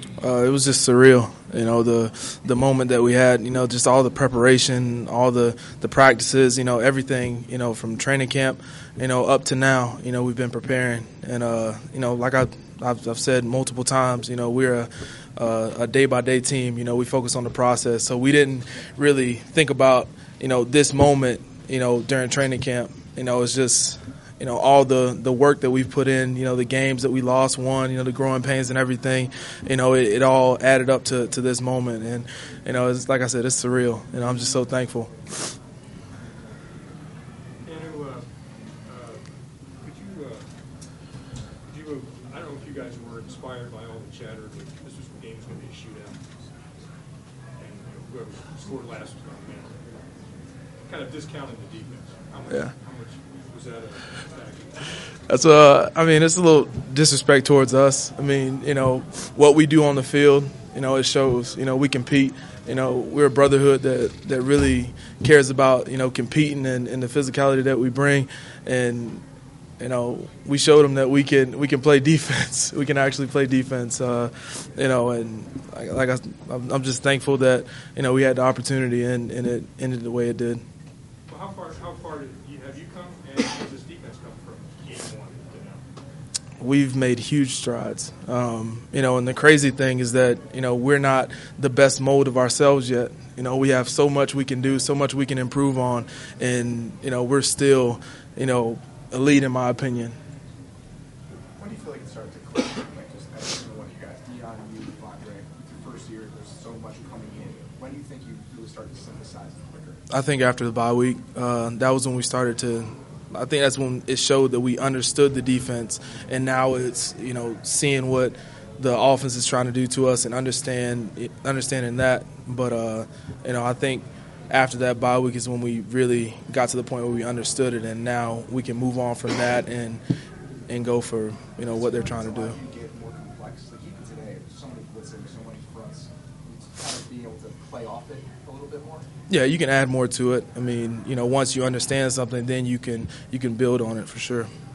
It was just surreal, the moment that we had, just all the preparation, all the practices, everything, from training camp, up to now, we've been preparing. And, like I've said multiple times, we're a day-by-day team. We focus on the process. So we didn't really think about, this moment, during training camp. It's just – all the work that we've put in, the games that we lost, won, the growing pains and everything, it all added up to this moment. And, it's like I said, it's surreal. I'm just so thankful. Andrew, could you I don't know if you guys were inspired by all the chatter that this game was going to be a shootout. And whoever scored last was going to win. Kind of discounted the defense. How much was that a factor? It's a little disrespect towards us. What we do on the field, it shows. We compete. We're a brotherhood that really cares about, competing and the physicality that we bring. And, we showed them that we can play defense. We can actually play defense. And I'm just thankful that, we had the opportunity and it ended the way it did. Well, how far have you come, and does this defense come from game one to now? We've made huge strides. And the crazy thing is that, we're not the best mold of ourselves yet. We have so much we can do, so much we can improve on, and, we're still, elite in my opinion. When do you feel like it started to click? Like just every one of you guys, Dion, you, Vondre, your first year, there's so much coming in. When do you think you really start to synthesize it quicker? I think after the bye week, that was when we started to. I think that's when it showed that we understood the defense, and now it's seeing what the offense is trying to do to us and understanding that. But I think after that bye week is when we really got to the point where we understood it, and now we can move on from that and go for what they're trying to do. You get more complex. Like even today, there's so many blitzing, so many fronts. It's kind of being able to play off it a little bit more. Yeah, you can add more to it. Once you understand something, then you can build on it for sure.